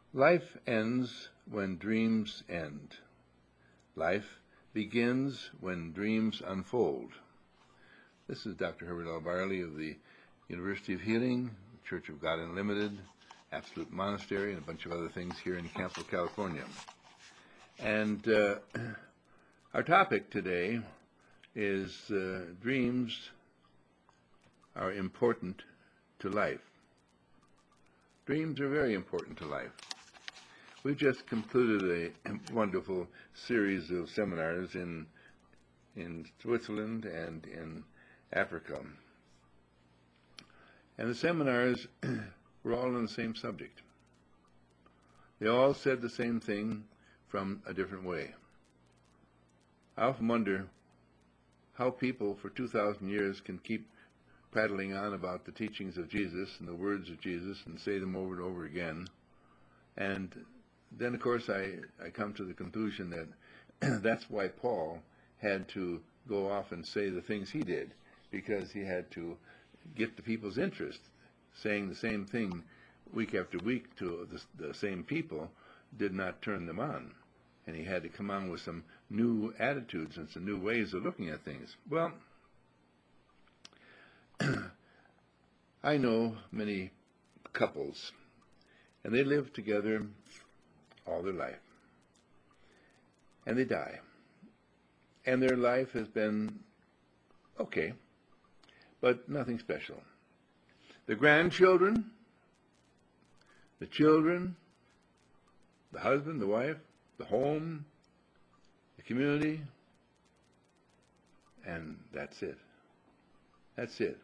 Life ends when dreams end. Life begins when dreams unfold. This is Dr. Herbert L. Barley of the University of Healing, Church of God Unlimited, Absolute Monastery, and a bunch of other things here in Campo, California. And our topic today is dreams are important to life. Dreams are very important to life. We've just concluded a wonderful series of seminars in Switzerland and in Africa. And the seminars were all on the same subject. They all said the same thing from a different way. I often wonder how people for 2,000 years can keep prattling on about the teachings of Jesus and the words of Jesus and say them over and over again. And then, of course, I come to the conclusion that that's why Paul had to go off and say the things he did, because he had to get the people's interest. Saying the same thing week after week to the same people did not turn them on, and he had to come on with some new attitudes and some new ways of looking at things. Well, I know many couples, and they live together all their life, and they die, and their life has been okay, but nothing special. The grandchildren, the children, the husband, the wife, the home, the community, and that's it. That's it.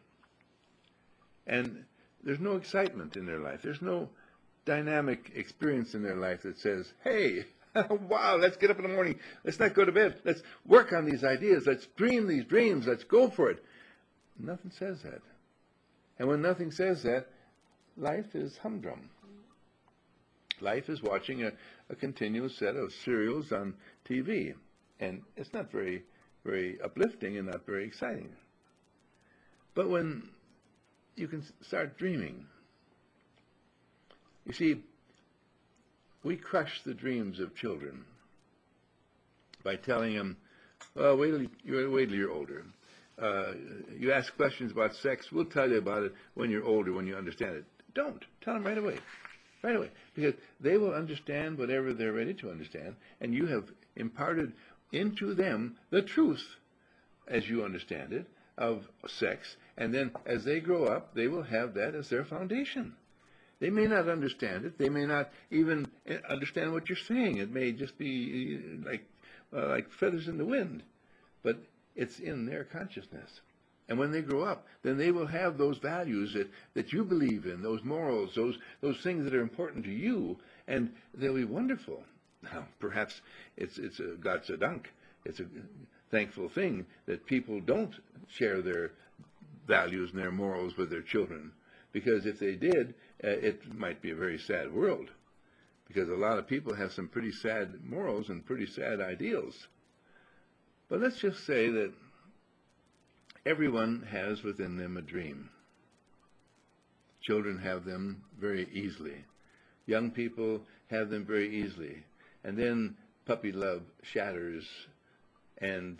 And there's no excitement in their life. There's no dynamic experience in their life that says, hey, wow, let's get up in the morning. Let's not go to bed. Let's work on these ideas. Let's dream these dreams. Let's go for it. Nothing says that. And when nothing says that, life is humdrum. Life is watching a continuous set of serials on TV. And it's not very, very uplifting and not very exciting. But when you can start dreaming, you see, we crush the dreams of children by telling them, well, wait till you're older. You ask questions about sex, we'll tell you about it when you're older, when you understand it. Don't. Tell them right away. Right away. Because they will understand whatever they're ready to understand, and you have imparted into them the truth, as you understand it, of sex, and then as they grow up, they will have that as their foundation. They may not understand it. They may not even understand what you're saying. It may just be like feathers in the wind, but it's in their consciousness. And when they grow up, then they will have those values that you believe in, those morals, those things that are important to you, and they'll be wonderful. Now, perhaps it's a Gott sei Dank. It's a thankful thing that people don't share their values and their morals with their children, because if they did, it might be a very sad world, because a lot of people have some pretty sad morals and pretty sad ideals. But let's just say that everyone has within them a dream. Children have them very easily. Young people have them very easily. And then puppy love shatters, and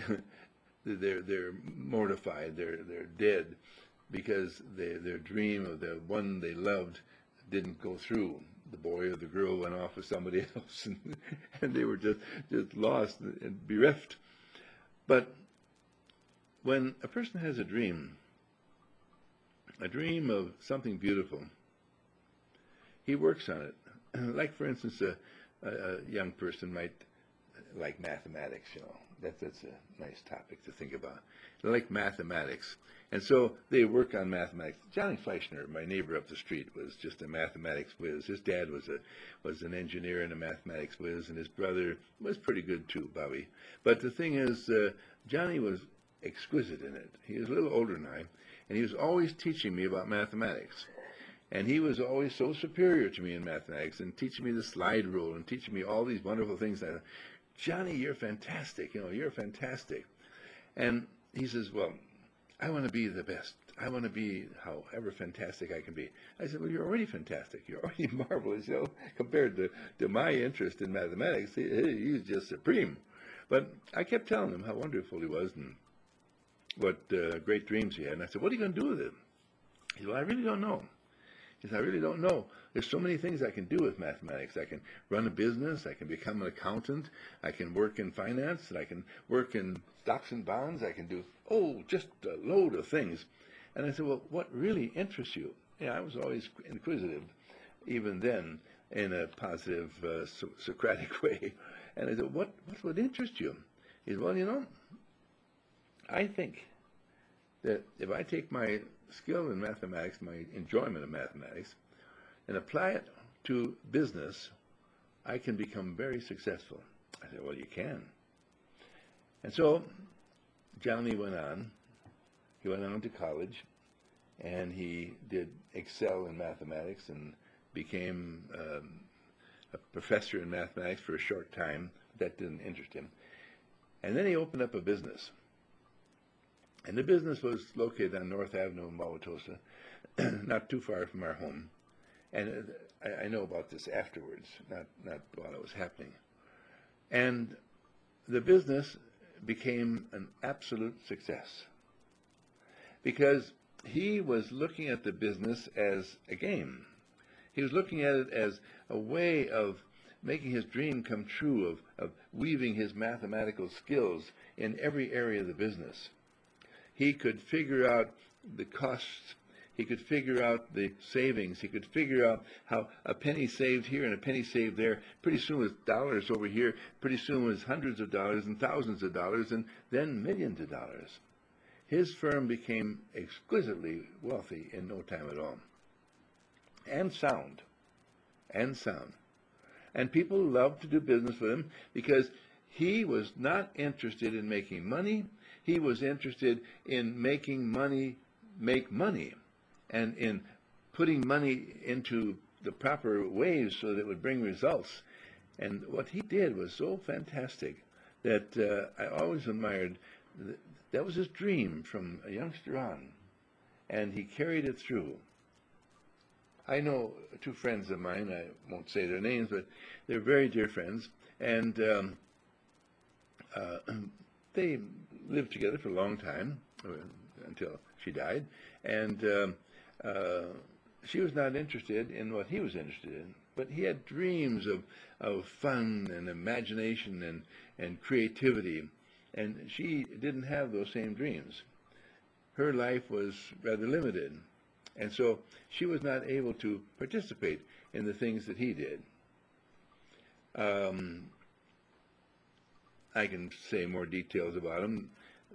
they're mortified, they're dead, because their dream of the one they loved didn't go through. The boy or the girl went off with somebody else, and they were just lost and bereft. But when a person has a dream of something beautiful, he works on it. Like, for instance, a young person might like mathematics, That's a nice topic to think about. They like mathematics. And so they work on mathematics. Johnny Fleischner, my neighbor up the street, was just a mathematics whiz. His dad was an engineer and a mathematics whiz, and his brother was pretty good too, Bobby. But the thing is, Johnny was exquisite in it. He was a little older than I, and he was always teaching me about mathematics. And he was always so superior to me in mathematics, and teaching me the slide rule, and teaching me all these wonderful things. Johnny, you're fantastic. You're fantastic. And he says, well, I want to be the best. I want to be however fantastic I can be. I said, well, you're already fantastic. You're already marvelous, compared to my interest in mathematics. He's just supreme. But I kept telling him how wonderful he was and what great dreams he had. And I said, what are you going to do with it? He said, well, I really don't know. He said, I really don't know. There's so many things I can do with mathematics. I can run a business. I can become an accountant. I can work in finance. And I can work in stocks and bonds. I can do, just a load of things. And I said, well, what really interests you? I was always inquisitive, even then, in a positive, Socratic way. And I said, what would interest you? He said, well, I think that if I take my skill in mathematics, my enjoyment of mathematics, and apply it to business, I can become very successful. I said, well, you can. And so Johnny went on. He went on to college, and he did excel in mathematics and became a professor in mathematics for a short time. That didn't interest him. And then he opened up a business. And the business was located on North Avenue in Wauwatosa, not too far from our home. And I know about this afterwards, not while it was happening. And the business became an absolute success because he was looking at the business as a game. He was looking at it as a way of making his dream come true, of weaving his mathematical skills in every area of the business. He could figure out the costs. He could figure out the savings. He could figure out how a penny saved here and a penny saved there pretty soon was dollars over here, pretty soon was hundreds of dollars and thousands of dollars, and then millions of dollars. His firm became exquisitely wealthy in no time at all. And sound. And people loved to do business with him because he was not interested in making money. He was interested in making money make money, and in putting money into the proper ways so that it would bring results. And what he did was so fantastic that I always admired. That was his dream from a youngster on, and he carried it through. I know two friends of mine, I won't say their names, but they're very dear friends, and they lived together for a long time, until she died, and she was not interested in what he was interested in, but he had dreams of fun and imagination and creativity, and she didn't have those same dreams. Her life was rather limited, and so she was not able to participate in the things that he did. I can say more details about him.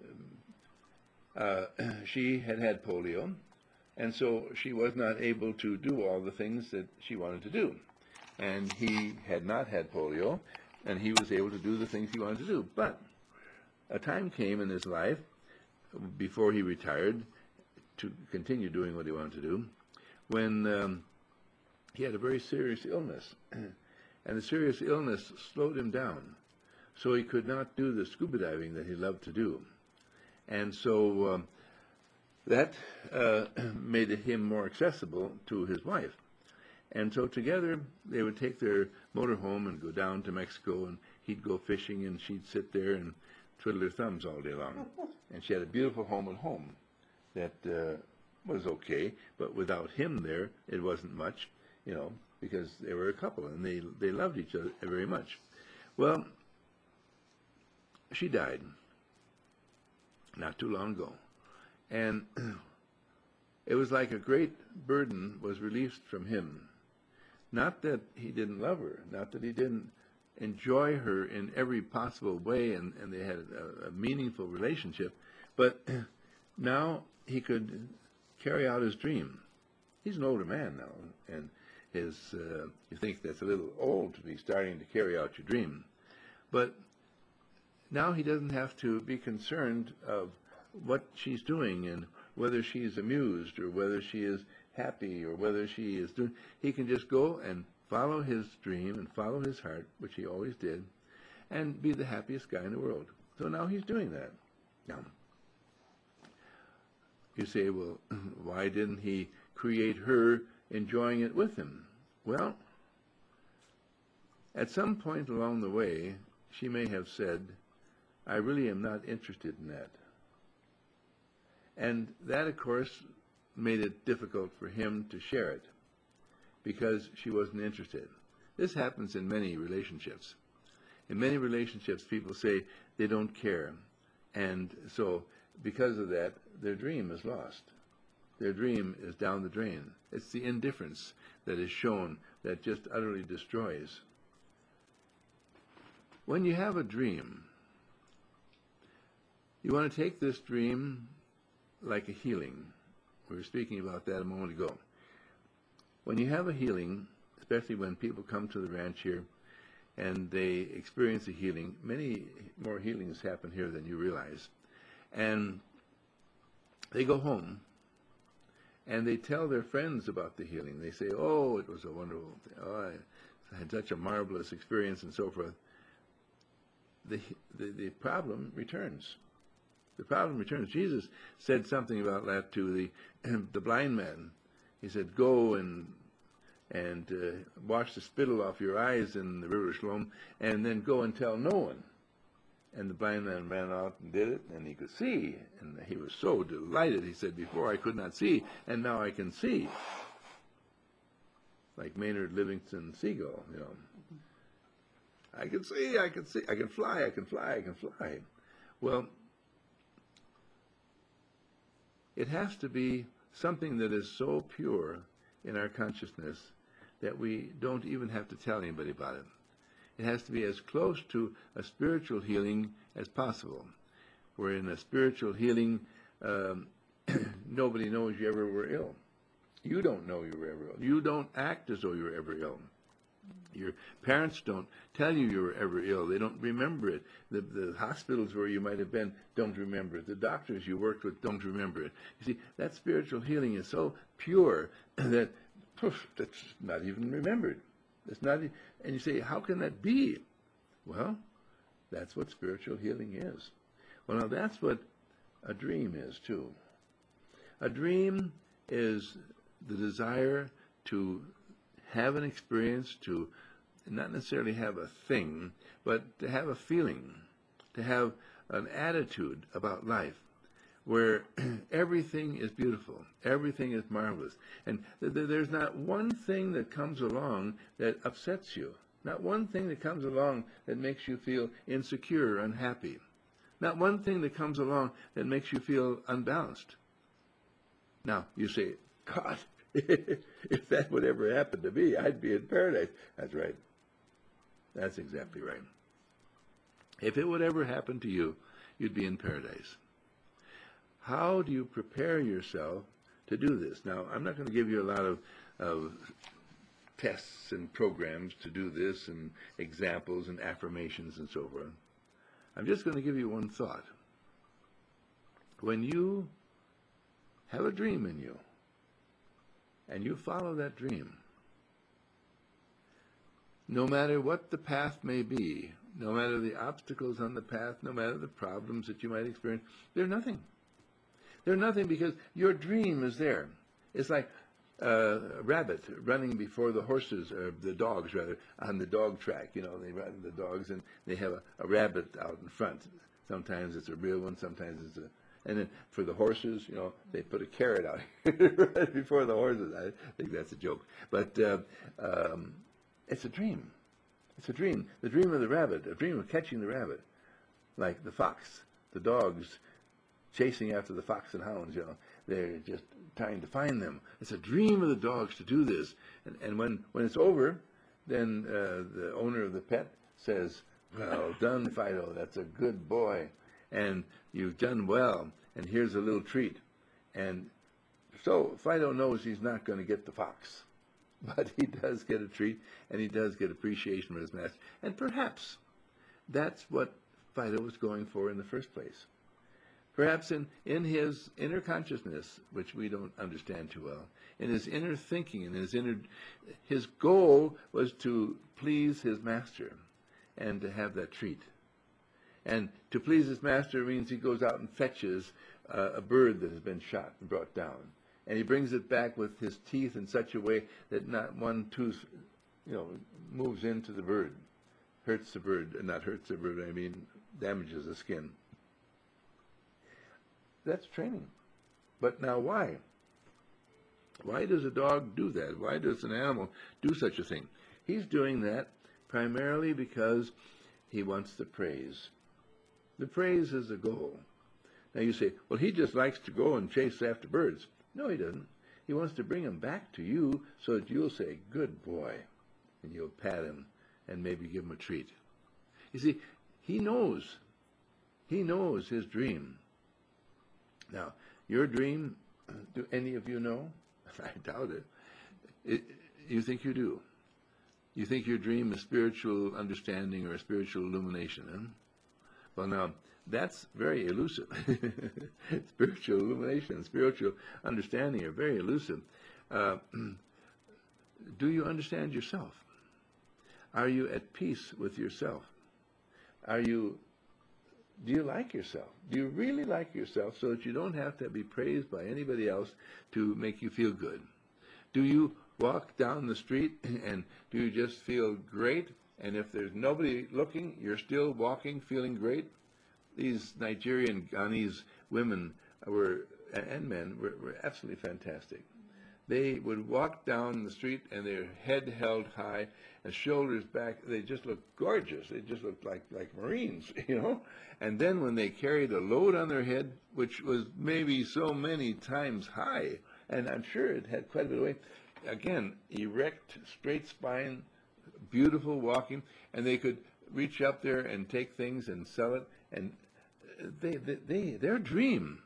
She had polio, and so she was not able to do all the things that she wanted to do. And he had not had polio, and he was able to do the things he wanted to do. But a time came in his life, before he retired, to continue doing what he wanted to do, when he had a very serious illness. And the serious illness slowed him down, so he could not do the scuba diving that he loved to do. And so that made him more accessible to his wife. And so together they would take their motorhome and go down to Mexico, and he'd go fishing, and she'd sit there and twiddle her thumbs all day long. And she had a beautiful home at home that was okay, but without him there, it wasn't much, because they were a couple, and they loved each other very much. Well, she died not too long ago, and it was like a great burden was released from him. Not that he didn't love her, not that he didn't enjoy her in every possible way, and they had a meaningful relationship, but now he could carry out his dream. He's an older man now, and you think that's a little old to be starting to carry out your dream. But now he doesn't have to be concerned of what she's doing and whether she's amused or whether she is happy or whether she is doing. He can just go and follow his dream and follow his heart, which he always did, and be the happiest guy in the world. So now he's doing that. Now, You say, well, why didn't he create her enjoying it with him? Well, at some point along the way, she may have said, I really am not interested in that. And that, of course, made it difficult for him to share it because she wasn't interested. This happens in many relationships. In many relationships, people say they don't care. And so, because of that, their dream is lost. Their dream is down the drain. It's the indifference that is shown that just utterly destroys. When you have a dream, you want to take this dream like a healing. We were speaking about that a moment ago. When you have a healing, especially when people come to the ranch here and they experience a healing, many more healings happen here than you realize. And they go home and they tell their friends about the healing. They say, oh, it was a wonderful thing. Oh, I had such a marvelous experience and so forth. The problem returns. The problem returns. Jesus said something about that to the blind man. He said, go and wash the spittle off your eyes in the river Siloam, and then go and tell no one. And the blind man ran out and did it, and he could see. And he was so delighted. He said, before I could not see, and now I can see. Like Maynard Livingston Seagull, you know. I can see, I can see, I can fly, I can fly, I can fly. Well, it has to be something that is so pure in our consciousness that we don't even have to tell anybody about it. It has to be as close to a spiritual healing as possible. Where in a spiritual healing, nobody knows you ever were ill. You don't know you were ever ill. You don't act as though you were ever ill. Your parents don't tell you you were ever ill. They don't remember it. The hospitals where you might have been don't remember it. The doctors you worked with don't remember it. You see, that spiritual healing is so pure that that's not even remembered. It's not, and you say, how can that be? Well, that's what spiritual healing is. Well, now that's what a dream is too. A dream is the desire to have an experience, to not necessarily have a thing, but to have a feeling, to have an attitude about life where everything is beautiful, everything is marvelous. And there's not one thing that comes along that upsets you, not one thing that comes along that makes you feel insecure or unhappy, not one thing that comes along that makes you feel unbalanced. Now, you say, God, if that would ever happen to me, I'd be in paradise. That's right. That's exactly right. If it would ever happen to you, you'd be in paradise. How do you prepare yourself to do this? Now, I'm not going to give you a lot of tests and programs to do this and examples and affirmations and so forth. I'm just going to give you one thought. When you have a dream in you, and you follow that dream, no matter what the path may be, no matter the obstacles on the path, no matter the problems that you might experience, they're nothing. They're nothing because your dream is there. It's like a rabbit running before the horses, or the dogs rather, on the dog track. You know, they run the dogs and they have a rabbit out in front. Sometimes it's a real one, sometimes it's a... And then for the horses, you know, they put a carrot out right before the horses. I think that's a joke. But it's a dream. It's a dream. The dream of the rabbit, a dream of catching the rabbit. Like the fox, the dogs chasing after the fox and hounds, you know. They're just trying to find them. It's a dream of the dogs to do this. And when it's over, then the owner of the pet says, well done, Fido. That's a good boy. And you've done well, and here's a little treat. And so Fido knows he's not going to get the fox, but he does get a treat, and he does get appreciation from his master. And perhaps that's what Fido was going for in the first place. Perhaps in his inner consciousness, which we don't understand too well, in his inner thinking, in his goal was to please his master and to have that treat. And to please his master means he goes out and fetches a bird that has been shot and brought down, and he brings it back with his teeth in such a way that not one tooth, moves into the bird, hurts the bird, not hurts the bird, I mean damages the skin. That's training. But now why? Why does a dog do that? Why does an animal do such a thing? He's doing that primarily because he wants the praise. The praise is the goal. Now you say, well, he just likes to go and chase after birds. No, he doesn't. He wants to bring them back to you so that you'll say, good boy, and you'll pat him and maybe give him a treat. You see, he knows his dream. Now, your dream, do any of you know? I doubt it. You think you do. You think your dream is spiritual understanding or spiritual illumination, huh? Well, now, that's very elusive. Spiritual illumination, spiritual understanding are very elusive. Do you understand yourself? Are you at peace with yourself? Do you like yourself? Do you really like yourself so that you don't have to be praised by anybody else to make you feel good? Do you walk down the street and do you just feel great? And if there's nobody looking, you're still walking, feeling great? These Nigerian Ghanese women and men were absolutely fantastic. They would walk down the street and their head held high and shoulders back. They just looked gorgeous. They just looked like Marines, And then when they carried a load on their head, which was maybe so many times high, and I'm sure it had quite a bit of weight, again, erect, straight spine, beautiful walking, and they could reach up there and take things and sell it. And their dream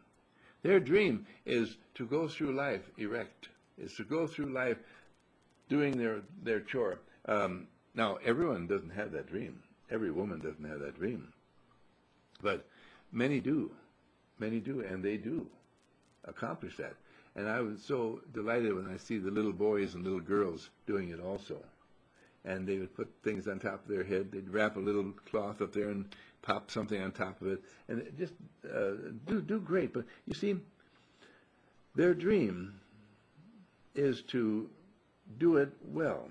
is to go through life erect, is to go through life doing their chore. Now, everyone doesn't have that dream. Every woman doesn't have that dream. But many do, and they do accomplish that. And I was so delighted when I see the little boys and little girls doing it also. And they would put things on top of their head. They'd wrap a little cloth up there and pop something on top of it. And it just do great. But you see, their dream is to do it well.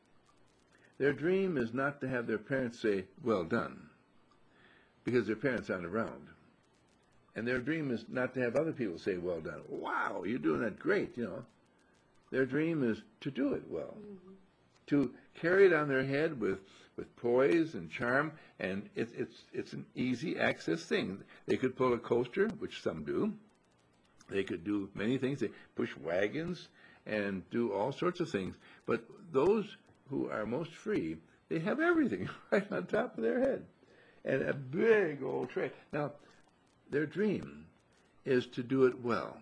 Their dream is not to have their parents say, well done, because their parents aren't around. And their dream is not to have other people say, well done. Wow, you're doing that great, Their dream is to do it well, to carry it on their head with poise and charm, and it's an easy access thing. They could pull a coaster, which some do. They could do many things. They push wagons and do all sorts of things. But those who are most free, they have everything right on top of their head. And a big old tray. Now, their dream is to do it well,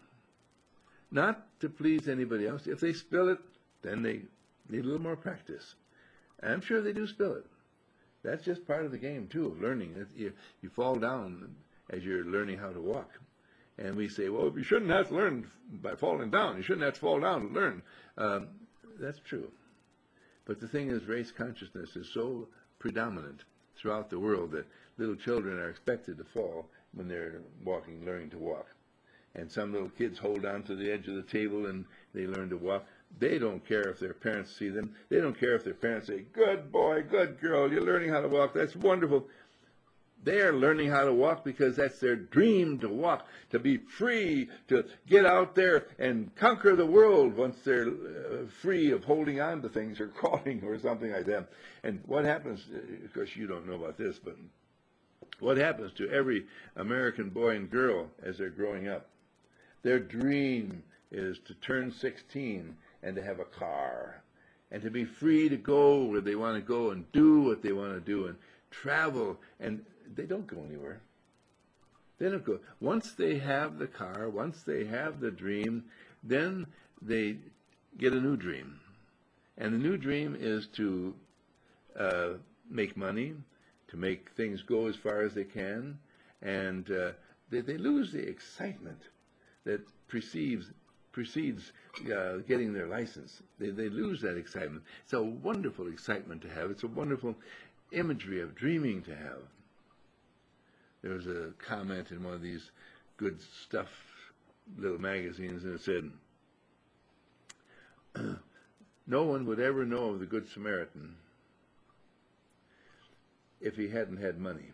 not to please anybody else. If they spill it, then they need a little more practice. And I'm sure they do spill it. That's just part of the game, too, of learning. You fall down as you're learning how to walk. And we say, well, you shouldn't have to learn by falling down. You shouldn't have to fall down to learn. That's true. But the thing is, race consciousness is so predominant throughout the world that little children are expected to fall when they're learning to walk. And some little kids hold on to the edge of the table and they learn to walk. They don't care if their parents see them. They don't care if their parents say, good boy, good girl, you're learning how to walk. That's wonderful. They're learning how to walk because that's their dream, to walk, to be free, to get out there and conquer the world once they're free of holding on to things or crawling or something like that. And what happens, of course you don't know about this, but what happens to every American boy and girl as they're growing up? Their dream is to turn 16 and to have a car and to be free to go where they want to go and do what they want to do and travel, and they don't go anywhere. They don't go. Once they have the car, once they have the dream, then they get a new dream. And the new dream is to make money, to make things go as far as they can, and they lose the excitement that precedes getting their license. They lose that excitement. It's a wonderful excitement to have. It's a wonderful imagery of dreaming to have. There was a comment in one of these good stuff little magazines, and it said, no one would ever know of the Good Samaritan if he hadn't had money.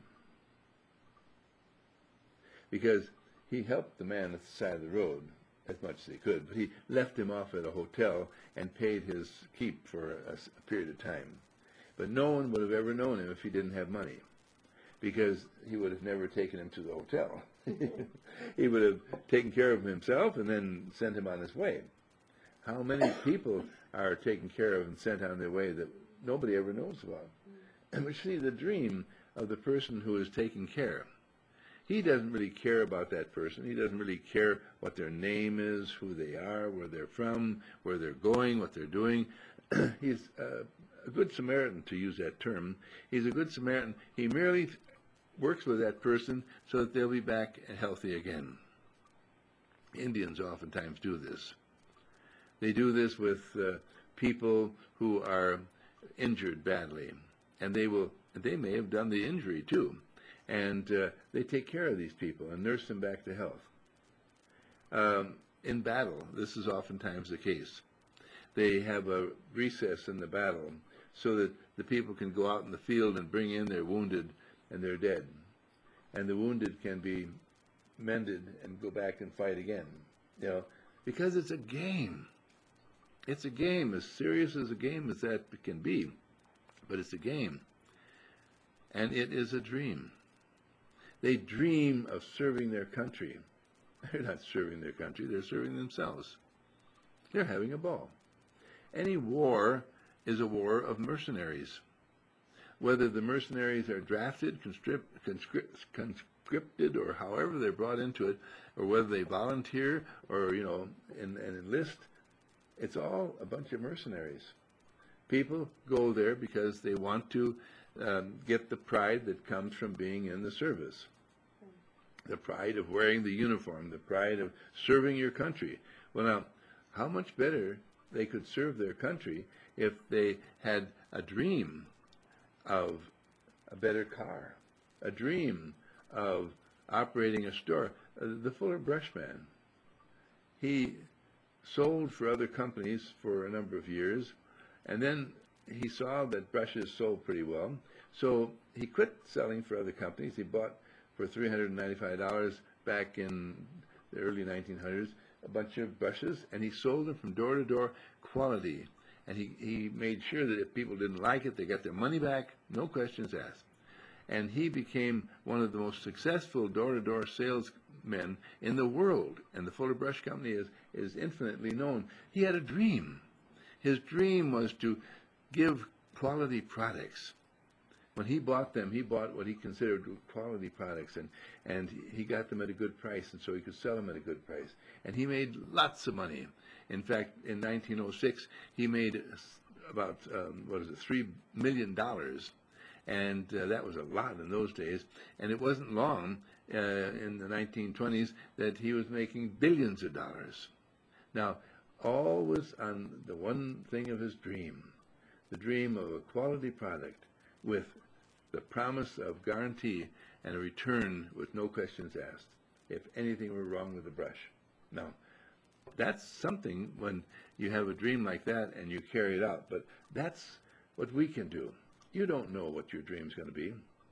Because he helped the man at the side of the road as much as he could, but he left him off at a hotel and paid his keep for a period of time. But no one would have ever known him if he didn't have money, because he would have never taken him to the hotel. He would have taken care of him himself and then sent him on his way. How many people are taken care of and sent on their way that nobody ever knows about? And we see the dream of the person who is taking care. He doesn't really care about that person. He doesn't really care what their name is, who they are, where they're from, where they're going, what they're doing. He's a good Samaritan, to use that term. He's a good Samaritan. He merely works with that person so that they'll be back healthy again. Indians oftentimes do this. They do this with people who are injured badly, and they may have done the injury too. And they take care of these people and nurse them back to health. In battle, this is oftentimes the case. They have a recess in the battle so that the people can go out in the field and bring in their wounded and their dead. And the wounded can be mended and go back and fight again. You know, because it's a game. It's a game, as serious as a game as that can be. But it's a game. And it is a dream. They dream of serving their country. They're not serving their country, they're serving themselves. They're having a ball. Any war is a war of mercenaries. Whether the mercenaries are drafted, conscripted, or however they're brought into it, or whether they volunteer or, and enlist, it's all a bunch of mercenaries. People go there because they want to get the pride that comes from being in the service. The pride of wearing the uniform, the pride of serving your country. Well, now, how much better they could serve their country if they had a dream of a better car, a dream of operating a store. The Fuller Brush man, he sold for other companies for a number of years, and then he saw that brushes sold pretty well, so he quit selling for other companies. He bought for $395 back in the early 1900s a bunch of brushes, and he sold them from door to door, quality. And he made sure that if people didn't like it, they got their money back, no questions asked. And he became one of the most successful door-to-door salesmen in the world, and the Fuller Brush Company is infinitely known. He had a dream. His dream was to give quality products. When he bought them, he bought what he considered quality products, and he got them at a good price, and so he could sell them at a good price. And he made lots of money. In fact, in 1906, he made about, $3 million, and that was a lot in those days. And it wasn't long, in the 1920s, that he was making billions of dollars. Now, all was on the one thing of his dream, the dream of a quality product with the promise of guarantee and a return with no questions asked if anything were wrong with the brush. Now, that's something when you have a dream like that and you carry it out, but that's what we can do. You don't know what your dream's going to be.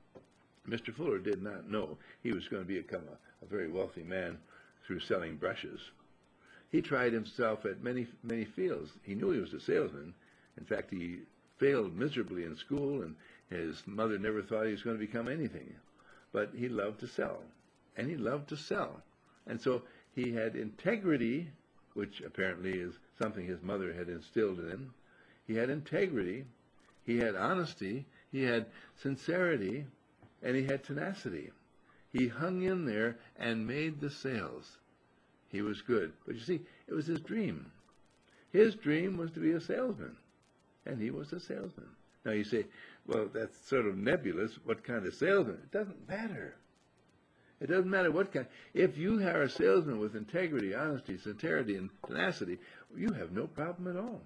Mr. Fuller did not know he was going to become a very wealthy man through selling brushes. He tried himself at many, many fields. He knew he was a salesman. In fact, he failed miserably in school, and his mother never thought he was going to become anything. But he loved to sell, and he loved to sell. And so he had integrity, which apparently is something his mother had instilled in him. He had integrity, he had honesty, he had sincerity, and he had tenacity. He hung in there and made the sales. He was good. But you see, it was his dream. His dream was to be a salesman, and he was a salesman. Now you say, well, that's sort of nebulous. What kind of salesman? It doesn't matter. It doesn't matter what kind. If you are a salesman with integrity, honesty, sincerity, and tenacity, you have no problem at all.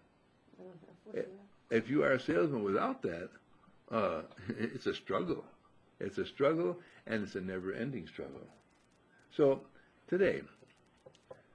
If you are a salesman without that, it's a struggle. It's a struggle, and it's a never-ending struggle. So today,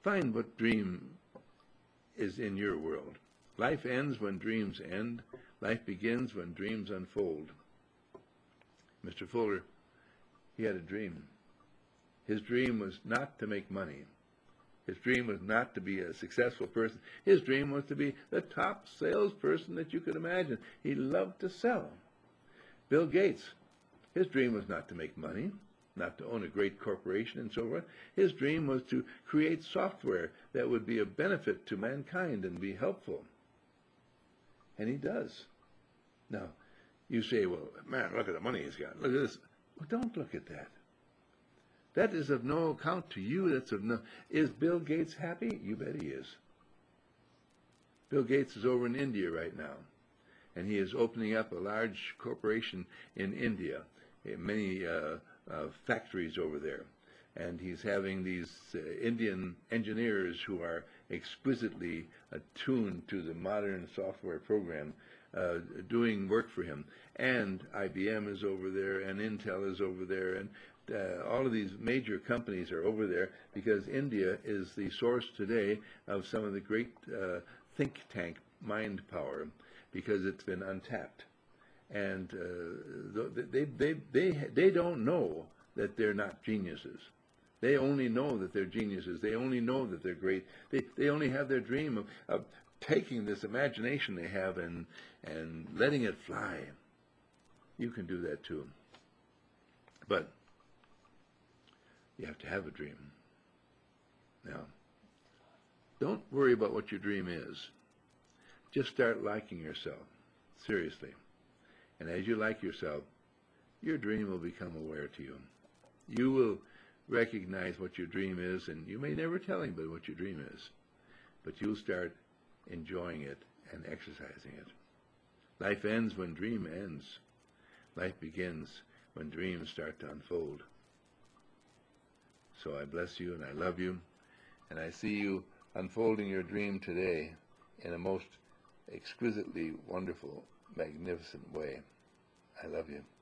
Find what dream is in your world. Life ends when dreams end. Life begins when dreams unfold. Mr. Fuller, he had a dream. His dream was not to make money. His dream was not to be a successful person. His dream was to be the top salesperson that you could imagine. He loved to sell. Bill Gates, his dream was not to make money, not to own a great corporation and so forth. His dream was to create software that would be of benefit to mankind and be helpful. And he does. Now, you say, well, man, look at the money he's got. Look at this. Well, don't look at that. That is of no account to you. That's of no. Is Bill Gates happy? You bet he is. Bill Gates is over in India right now, and he is opening up a large corporation in India, many factories over there, and he's having these Indian engineers who are exquisitely attuned to the modern software program doing work for him. And IBM is over there, and Intel is over there, and all of these major companies are over there because India is the source today of some of the great think tank mind power because it's been untapped. And they don't know that they're not geniuses. They only know that they're geniuses. They only know that they're great. They only have their dream of taking this imagination they have and letting it fly. You can do that too. But you have to have a dream. Now, don't worry about what your dream is. Just start liking yourself, seriously. And as you like yourself, your dream will become aware to you. You will recognize what your dream is, and you may never tell anybody what your dream is, but you'll start enjoying it and exercising it. Life ends when dream ends. Life begins when dreams start to unfold. So I bless you and I love you, and I see you unfolding your dream today in a most exquisitely wonderful, magnificent way. I love you.